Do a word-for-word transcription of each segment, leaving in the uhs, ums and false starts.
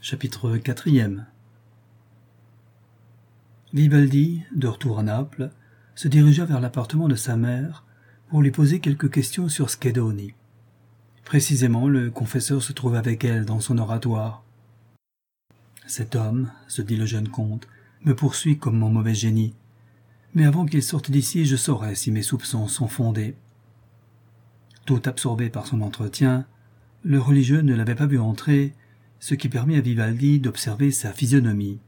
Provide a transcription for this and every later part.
Chapitre quatrième. Vivaldi, de retour à Naples, se dirigea vers l'appartement de sa mère pour lui poser quelques questions sur Schedoni. Précisément, le confesseur se trouvait avec elle dans son oratoire. « Cet homme, se dit le jeune comte, me poursuit comme mon mauvais génie. Mais avant qu'il sorte d'ici, je saurai si mes soupçons sont fondés. » Tout absorbé par son entretien, le religieux ne l'avait pas vu entrer, ce qui permit à Vivaldi d'observer sa physionomie.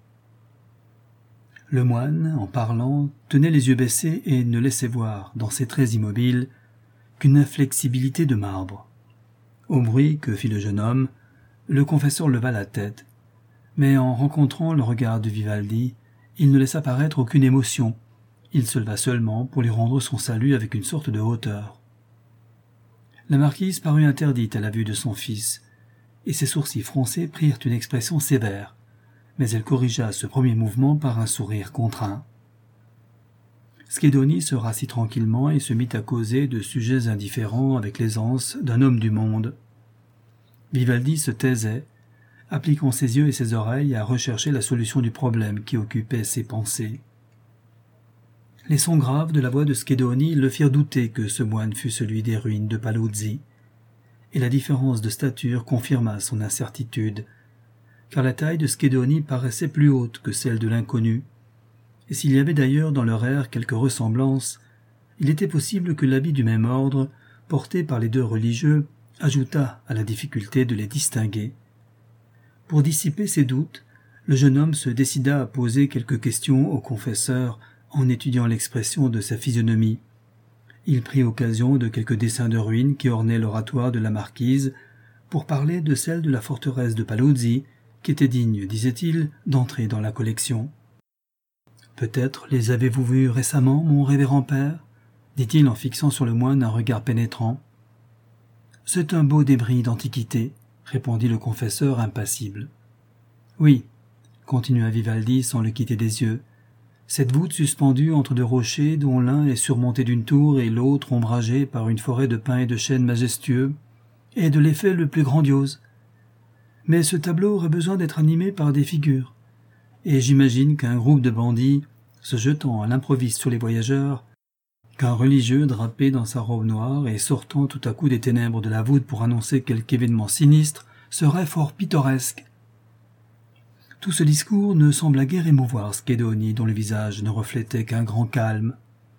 Le moine, en parlant, tenait les yeux baissés et ne laissait voir, dans ses traits immobiles, qu'une inflexibilité de marbre. Au bruit que fit le jeune homme, le confesseur leva la tête, mais en rencontrant le regard de Vivaldi, il ne laissa paraître aucune émotion. Il se leva seulement pour lui rendre son salut avec une sorte de hauteur. La marquise parut interdite à la vue de son fils, et ses sourcils froncés prirent une expression sévère, mais elle corrigea ce premier mouvement par un sourire contraint. Schedoni se rassit tranquillement et se mit à causer de sujets indifférents avec l'aisance d'un homme du monde. Vivaldi se taisait, appliquant ses yeux et ses oreilles à rechercher la solution du problème qui occupait ses pensées. Les sons graves de la voix de Schedoni le firent douter que ce moine fût celui des ruines de Paluzzi, et la différence de stature confirma son incertitude, car la taille de Schedoni paraissait plus haute que celle de l'inconnu, et s'il y avait d'ailleurs dans leur air quelque ressemblance, il était possible que l'habit du même ordre, porté par les deux religieux, ajoutât à la difficulté de les distinguer. Pour dissiper ses doutes, le jeune homme se décida à poser quelques questions au confesseur en étudiant l'expression de sa physionomie. Il prit occasion de quelques dessins de ruines qui ornaient l'oratoire de la marquise pour parler de celle de la forteresse de Paluzzi, qui était digne, disait-il, d'entrer dans la collection. « Peut-être les avez-vous vus récemment, mon révérend père ?» dit-il en fixant sur le moine un regard pénétrant. « C'est un beau débris d'antiquité, » répondit le confesseur impassible. « Oui, » continua Vivaldi sans le quitter des yeux, « cette voûte suspendue entre deux rochers dont l'un est surmonté d'une tour et l'autre ombragé par une forêt de pins et de chênes majestueux, est de l'effet le plus grandiose. Mais ce tableau aurait besoin d'être animé par des figures, et j'imagine qu'un groupe de bandits, se jetant à l'improviste sur les voyageurs, qu'un religieux drapé dans sa robe noire et sortant tout à coup des ténèbres de la voûte pour annoncer quelque événement sinistre, serait fort pittoresque. » Tout ce discours ne sembla guère émouvoir Schedoni, dont le visage ne reflétait qu'un grand calme.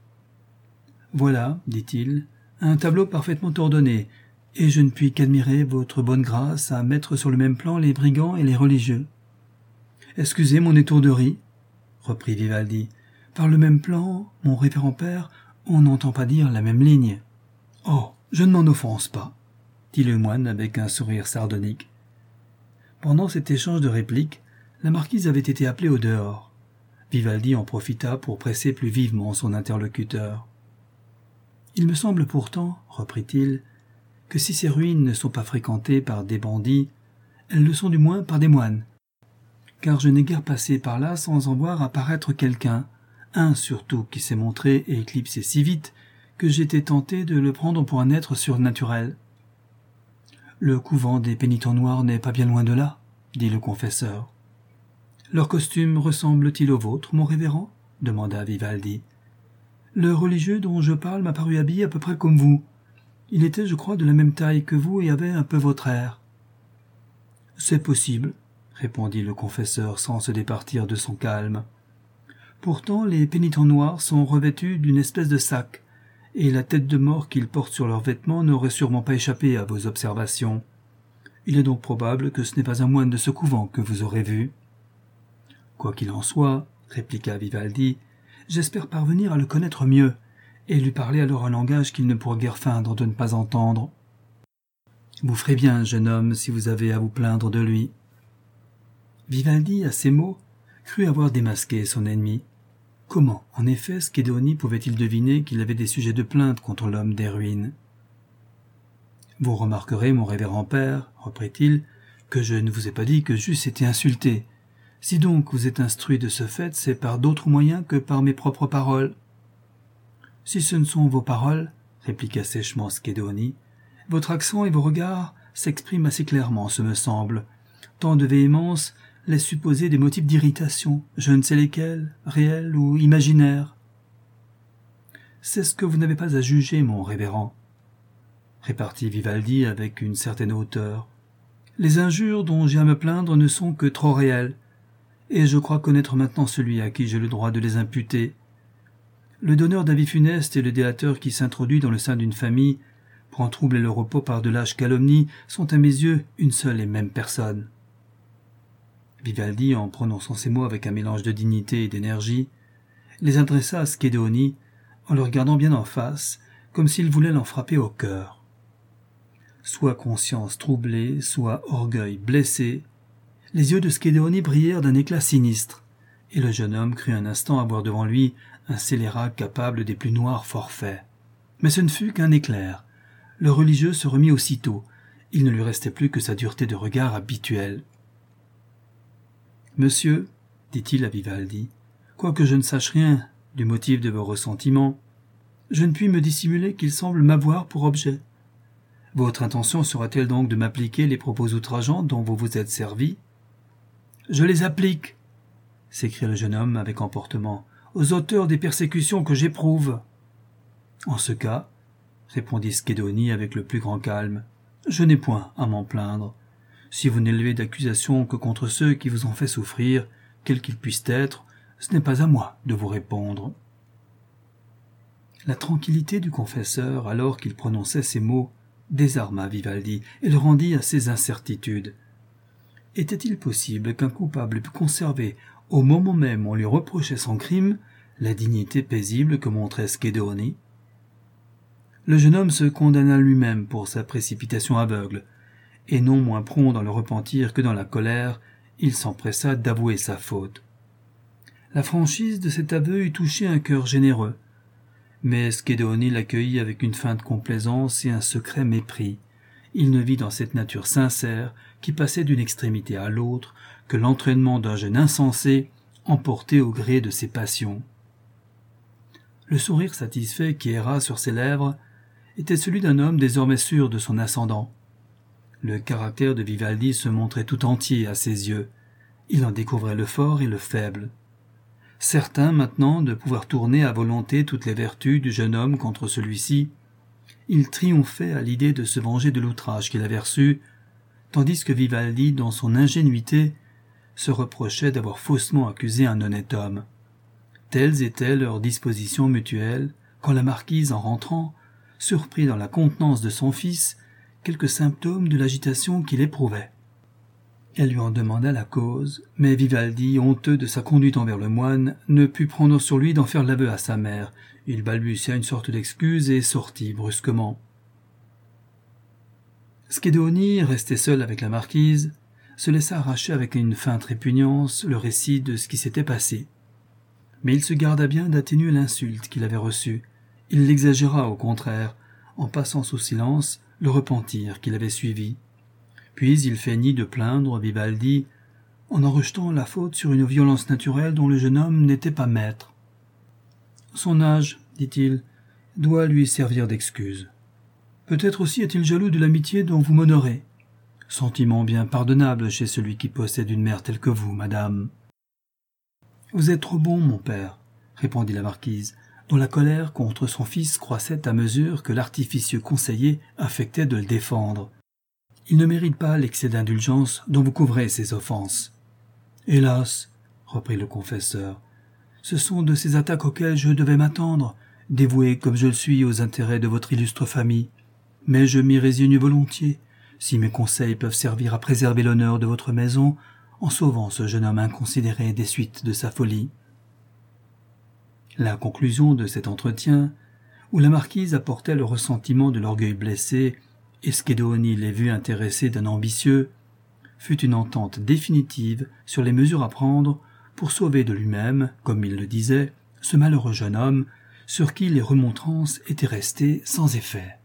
« Voilà, dit-il, un tableau parfaitement ordonné, et je ne puis qu'admirer votre bonne grâce à mettre sur le même plan les brigands et les religieux. »« Excusez mon étourderie, » reprit Vivaldi. « Par le même plan, mon révérend père, on n'entend pas dire la même ligne. »« Oh, je ne m'en offense pas, » dit le moine avec un sourire sardonique. Pendant cet échange de répliques, la marquise avait été appelée au dehors. Vivaldi en profita pour presser plus vivement son interlocuteur. « Il me semble pourtant, reprit-il, que si ces ruines ne sont pas fréquentées par des bandits, elles le sont du moins par des moines. Car je n'ai guère passé par là sans en voir apparaître quelqu'un, un surtout qui s'est montré et éclipsé si vite que j'étais tenté de le prendre pour un être surnaturel. »« Le couvent des pénitents noirs n'est pas bien loin de là, » dit le confesseur. « Leur costume ressemble-t-il au vôtre, mon révérend ?» demanda Vivaldi. « Le religieux dont je parle m'a paru habillé à peu près comme vous. Il était, je crois, de la même taille que vous et avait un peu votre air. »« C'est possible, » répondit le confesseur sans se départir de son calme. « Pourtant, les pénitents noirs sont revêtus d'une espèce de sac, et la tête de mort qu'ils portent sur leurs vêtements n'aurait sûrement pas échappé à vos observations. Il est donc probable que ce n'est pas un moine de ce couvent que vous aurez vu. »« Quoi qu'il en soit, » répliqua Vivaldi, « j'espère parvenir à le connaître mieux, et lui parler alors un langage qu'il ne pourra guère feindre de ne pas entendre. Vous ferez bien, jeune homme, si vous avez à vous plaindre de lui. » Vivaldi, à ces mots, crut avoir démasqué son ennemi. Comment, en effet, Schedoni pouvait-il deviner qu'il avait des sujets de plainte contre l'homme des ruines ? « Vous remarquerez, mon révérend père, reprit-il, que je ne vous ai pas dit que j'eusse été insulté. Si donc vous êtes instruit de ce fait, c'est par d'autres moyens que par mes propres paroles. »« Si ce ne sont vos paroles, répliqua sèchement Schedoni, votre accent et vos regards s'expriment assez clairement, ce me semble, Tant de véhémence laisse supposer des motifs d'irritation, je ne sais lesquels, réels ou imaginaires. C'est ce que vous n'avez pas à juger, mon révérend, répartit Vivaldi avec une certaine hauteur. Les injures dont j'ai à me plaindre ne sont que trop réelles, et je crois connaître maintenant celui à qui j'ai le droit de les imputer. Le donneur d'avis funeste et le délateur qui s'introduit dans le sein d'une famille pour en troubler le repos par de lâches calomnies sont à mes yeux une seule et même personne. Vivaldi, en prononçant ces mots avec un mélange de dignité et d'énergie, les adressa à Schedoni en le regardant bien en face, comme s'il voulait l'en frapper au cœur. Soit conscience troublée, soit orgueil blessé, les yeux de Schedoni brillèrent d'un éclat sinistre, et le jeune homme crut un instant avoir devant lui un scélérat capable des plus noirs forfaits. Mais ce ne fut qu'un éclair. Le religieux se remit aussitôt. Il ne lui restait plus que sa dureté de regard habituelle. « Monsieur, dit-il à Vivaldi, quoique je ne sache rien du motif de vos ressentiments, je ne puis me dissimuler qu'il semble m'avoir pour objet. Votre intention sera-t-elle donc de m'appliquer les propos outrageants dont vous vous êtes servi ?»« Je les applique, » s'écria le jeune homme avec emportement, « aux auteurs des persécutions que j'éprouve. »« En ce cas, » répondit Schedoni avec le plus grand calme, « je n'ai point à m'en plaindre. Si vous n'élevez d'accusation que contre ceux qui vous ont fait souffrir, quels qu'ils puissent être, ce n'est pas à moi de vous répondre. » La tranquillité du confesseur, alors qu'il prononçait ces mots, désarma Vivaldi et le rendit à ses incertitudes. Était-il possible qu'un coupable pût conserver, au moment même où on lui reprochait son crime, la dignité paisible que montrait Schedoni? Le jeune homme se condamna lui-même pour sa précipitation aveugle, et non moins prompt dans le repentir que dans la colère, il s'empressa d'avouer sa faute. La franchise de cet aveu eût touché un cœur généreux, mais Schedoni l'accueillit avec une feinte complaisance et un secret mépris. Il ne vit dans cette nature sincère, qui passait d'une extrémité à l'autre, que l'entraînement d'un jeune insensé, emporté au gré de ses passions. Le sourire satisfait qui erra sur ses lèvres était celui d'un homme désormais sûr de son ascendant. Le caractère de Vivaldi se montrait tout entier à ses yeux. Il en découvrait le fort et le faible. Certain maintenant de pouvoir tourner à volonté toutes les vertus du jeune homme contre celui-ci, il triomphait à l'idée de se venger de l'outrage qu'il avait reçu, tandis que Vivaldi, dans son ingénuité, se reprochait d'avoir faussement accusé un honnête homme. Telles étaient leurs dispositions mutuelles, quand la marquise, en rentrant, surprit dans la contenance de son fils quelques symptômes de l'agitation qu'il éprouvait. Elle lui en demanda la cause, mais Vivaldi, honteux de sa conduite envers le moine, ne put prendre sur lui d'en faire l'aveu à sa mère. Il balbutia une sorte d'excuse et sortit brusquement. Schedoni, resté seul avec la marquise, se laissa arracher avec une feinte répugnance le récit de ce qui s'était passé. Mais il se garda bien d'atténuer l'insulte qu'il avait reçue. Il l'exagéra au contraire, en passant sous silence le repentir qu'il avait suivi. Puis il feignit de plaindre Vivaldi en en rejetant la faute sur une violence naturelle dont le jeune homme n'était pas maître. Son âge, dit-il, doit lui servir d'excuse. Peut-être aussi est-il jaloux de l'amitié dont vous m'honorez. Sentiment bien pardonnable chez celui qui possède une mère telle que vous, madame. Vous êtes trop bon, mon père, répondit la marquise, dont la colère contre son fils croissait à mesure que l'artificieux conseiller affectait de le défendre. Il ne mérite pas l'excès d'indulgence dont vous couvrez ses offenses. Hélas, reprit le confesseur, ce sont de ces attaques auxquelles je devais m'attendre, dévoué comme je le suis aux intérêts de votre illustre famille. Mais je m'y résigne volontiers, si mes conseils peuvent servir à préserver l'honneur de votre maison, en sauvant ce jeune homme inconsidéré des suites de sa folie. La conclusion de cet entretien, où la marquise apportait le ressentiment de l'orgueil blessé, et Schedoni les vue intéressés d'un ambitieux, fut une entente définitive sur les mesures à prendre pour sauver de lui-même, comme il le disait, ce malheureux jeune homme sur qui les remontrances étaient restées sans effet.